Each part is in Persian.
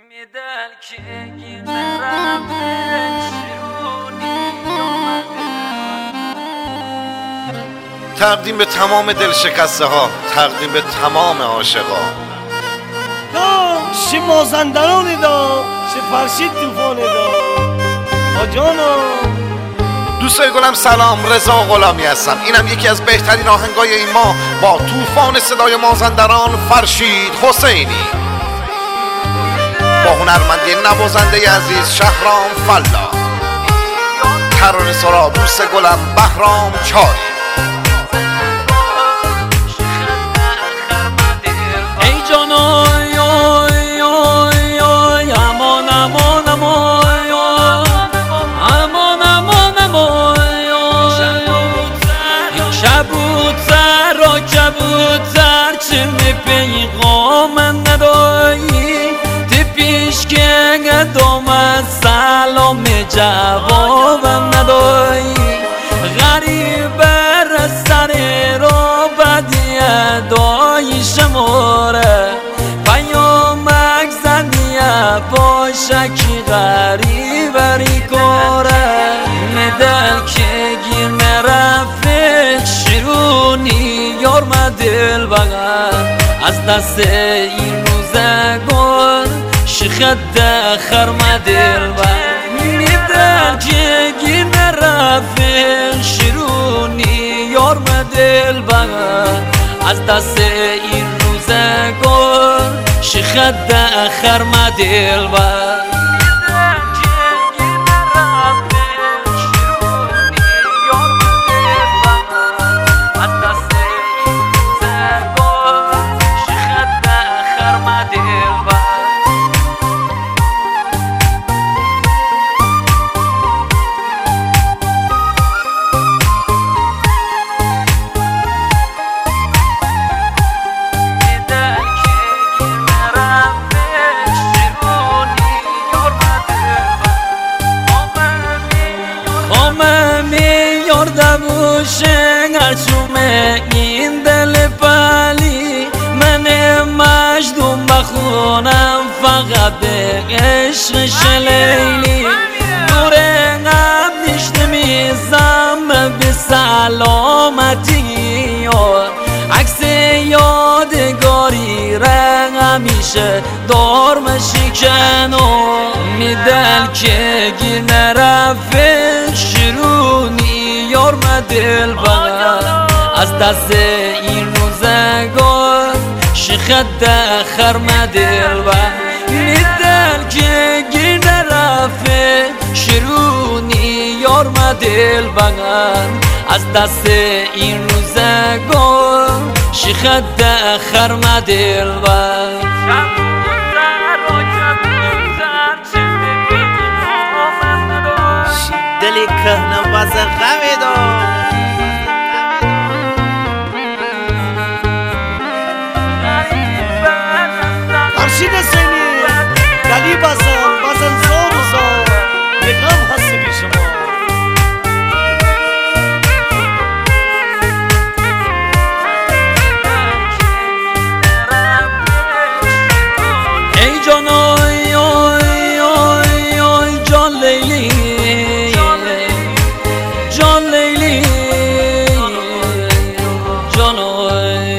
تقدیم به تمام دلشکسته ها، تقدیم به تمام عاشقا. شی مازندرانی دا، شی فرشید توفانی دا آجانا. دوستای گلم سلام، رضا غلامی هستم. اینم یکی از بهترین آهنگای این ماه با طوفان صدای مازندران فرشید حسینی، با هنرمندی نوازنده عزیز شهرام فلا، ترانه سرا دوست گلم بهرام چاری. ای جانای آی آی آی امان امان امان امان امان امان کبوتر را کبوتر چه پیغام ندایی تی پیش که قدام سلام جوابم ندایی غریب سر رو بدی ادای شماره پیامک زنیه با شکی غریبری کاره مدل که گیر مرفق شیرونی یارم دل بغل از دست این روزگار شخد خرم دل بغل مدل که گیر مرفق شیرونی یارم دل بغل از دست این روزگار شخد خرم دل بغل هرچومه این دل پلی من مجدوم بخونم فقط به عشق لیلی دور قبل نشته میزم به سلامتی عکس یادگاری را همیشه دار مشکن و میدل که گیر نرفه شیرونی یارم دل بغل از دست این روزگار شخد خرم دل بغل میدل که گیر نرفه شیرونی یارم دل بغل از دست این روزگار شخد خرم دل بغل دلی کهنه باز غمی دا فرشید حسینی دلی بازن زور و زور نگام هستی که شما ای جان آی آی آی آی جان لیلی جان لیلی جان آی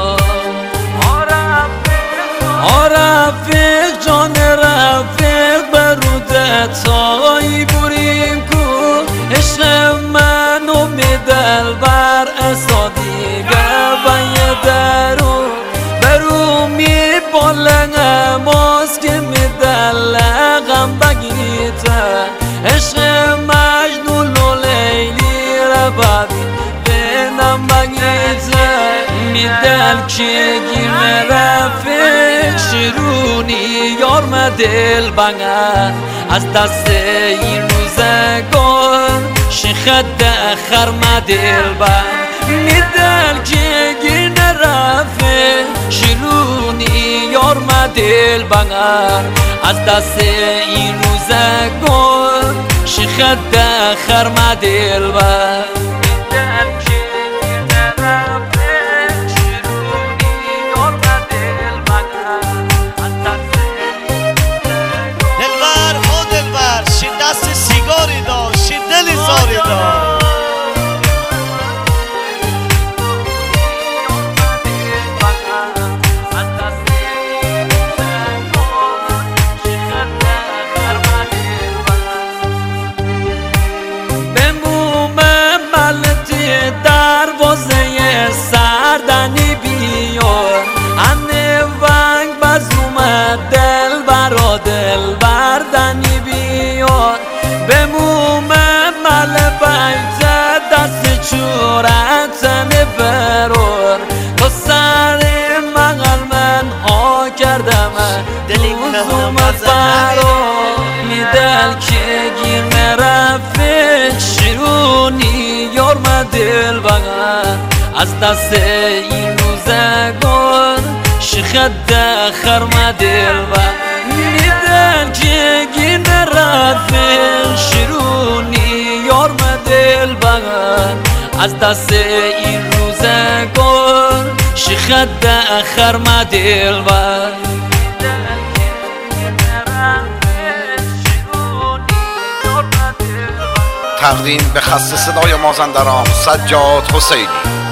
رفیق جان رفیق برودت های بریم کو عشق منو میدل بر اصادیگه و یه درو برو میبالنه ماست که میدلقم بگیته عشق مجنون و لیلی را ببین بینم بگیته میدل که گیر رفیق شیرونی یارم دل بغل از دست این روزگار شخد خرم دل بغل میدل که گیر رفیق شیرونی یارم دل بغل از دست این روزگار شخد خرم دل بغل برا دل بردنی بیار به موم مل بیت دست چورت نبرور تو سر مغل من ها کردم دلی اومد برا می دل که گیر نرفه شیرونی یارم دل بغل از دست این روزگار شخد خرم دل بغل می دل که گیر نرفه شیرونی یارم دل بغل از دست این روزگار شخد خرم دل بغل تقدیم به خسته صدای مازندران سجاد حسینی.